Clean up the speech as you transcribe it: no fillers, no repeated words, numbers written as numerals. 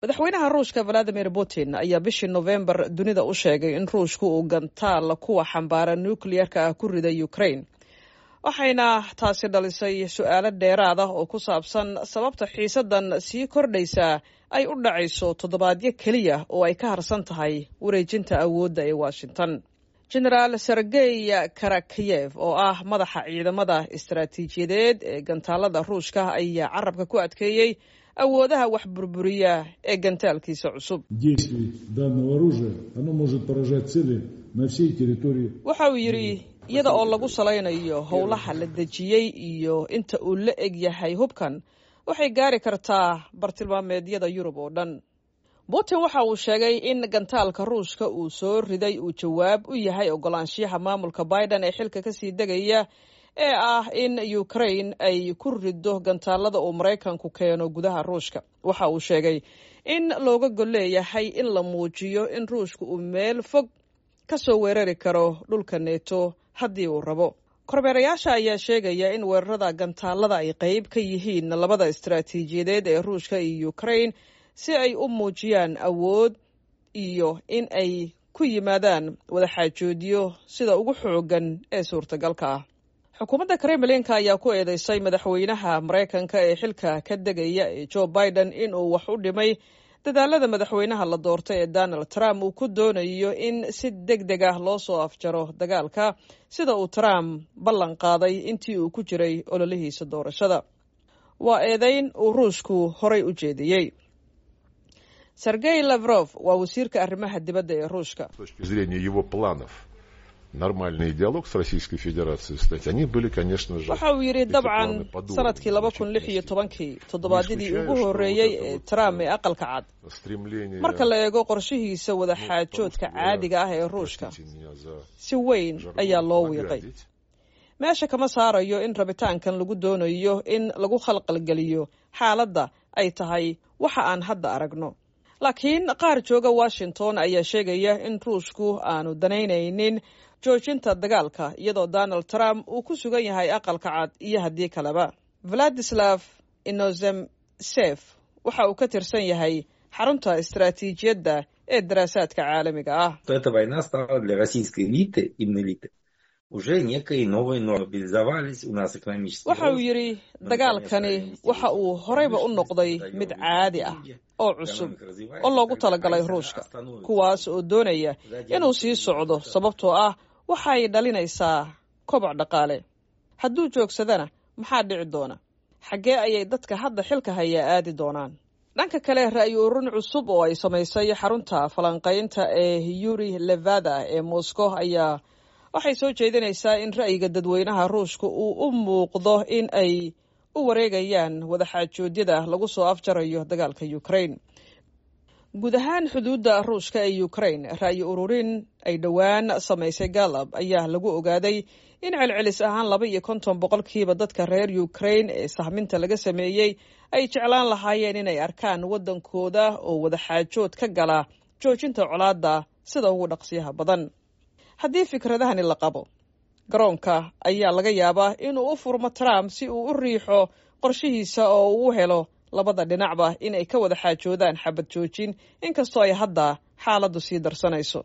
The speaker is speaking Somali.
madaxweynaha ruushka valadimir putin ayaa bishii November dunida u sheegay in ruushku uu gantaal kuwa xambaara nuclearka ah ku riday Ukraine waxayna taasi dhalisay su'aalo dheeraad ah oo ku saabsan sababta xiisadan sii kordhaysa ay u dhacayso toddobaadyo kaliya oo ay ka harsan tahay wareejinta awoodda ee Washington. Generaal Sergey Karakiyev oo ah madaxa ciidamada istaraatiijiyadeed ee gantaalada ruushka ayaa carabka ku adkeeyay awoodaha wax burburiya ee gantaalkiisa cusub. Waxa uu yiri iyada oo lagu salaynayo howlaha la dejiyay iyo inta uu la eg yahay hubkan waxay gaari kartaa bartilmaameedyada Yurub oo dhan. Putin waxa uu sheegay in gantaalka ruushka uu soo riday uu jawaab u yahay ogolaanshiyaha maamulka Biden ee xilka ka sii degaya ee ah in Ukraine ay ku rido gantaalada oo Mareykanku keeno gudaha Ruushka. Waxa uu sheegay in looga gol leeyahay in la muujiyo in Ruushku uu meel fog ka soo weerari karo dhulka NATO haddii uu rabo. Kormeerayaasha ayaa sheegaya in weerarada gantaalada ay qayb ka yihiin labada istaraatiijiyadeed ee Ruushka iyo Ukraine si ay u muujiyaan awood iyo in ay ku yimaadaan wadaxaajoodyo sida ugu xoogan ee suurtagalka ah. Xukuumadda Kremlin-ka ayaa ku eedeysay madaxweynaha Mareykanka ee xilka ka degaya ee Joe Biden in uu wax u dhimay dadaalada madaxweynaha la doortay ee Donald Trump uu ku doonayo in si degdeg ah loo soo afjaro dagaalka sida uu Trump ballan qaaday intii uu ku jiray ololihiisa doorashada. Waa eedeyn uu Ruushku horay u jeediyey. Sergey Lavrov waa wasiirka arrimaha dibadda ee Ruushka. Нормальный диалог с Российской Федерацией, кстати, они были, конечно же... Waxa uu yiri dabcan sanadkii 2016 toddobaadyadii ugu horeeyay ee Trump ee aqalka cad marka la eego qorshihiisa wada xaajoodka caadiga ah ee Ruushka si weyn ayaa loo wiiqay. Meesha kama saarayo in rabitaankan lagu doonayo in lagu khalqalgeliyo xaaladda ay tahay waxa aan hadda aragno. Laakiin qaar jooga Washington ayaa sheegaya in Ruushku aanu danaynaynin joojinta dagaalka iyadoo Donald Trump uu ku sugan yahay aqalka cad iyo haddii kaleba. Vladislav Inozemtsev waxa uu ka tirsan yahay xarunta istaraatiijiyadda ee daraasaadka caalamiga ah. Эта война стала для российской элиты, именно элиты, уже некой новой нормализовались у нас экономически. Waxa uu yiri dagaalkani waxa uu horeyba u noqday mid caadi ah oo cusub oo loogu talagalay Ruushka kuwaas oo doonaya inuu sii socdo sababtoo ah waxay dhalinaysaa koboc dhaqaale. Hadduu joogsadana maxaa dhici doona? Xagee ayay dadka hadda xilka haya aadi doonaan? Dhanka kale ra'yi ururin cusub oo ay samaysay xarunta falanqaynta ee Yuri Levada ee Moscow ayaa waxay soo jeedinaysaa in ra'yiga dadweynaha Ruushka uu u muuqdo in ay u wareegayaan wadaxaajoodyada lagu soo afjarayo dagaalka Ukraine. Guud ahaan xuduudda Ruushka ee Ukraine ra'yi ururin ay dhowaan samaysay Gallup ayaa lagu ogaaday in celcelis ahaan 52% dadka reer Ukraine ee sahminta laga sameeyay ay jeclaan lahaayeen inay arkaan wadankooda oo wadaxaajood ka gala joojinta colaadda sida ugu dhaqsiyaha badan. Haddii fikradahani la qabo, garoonka ayaa laga yaabaa inuu u furmo Trump si uu u riixo qorshihiisa oo uu u helo labada dhinacba in ay ka wada xaajoodaan xabad joojin inkastoo ay hadda xaaladdu sii darsanayso.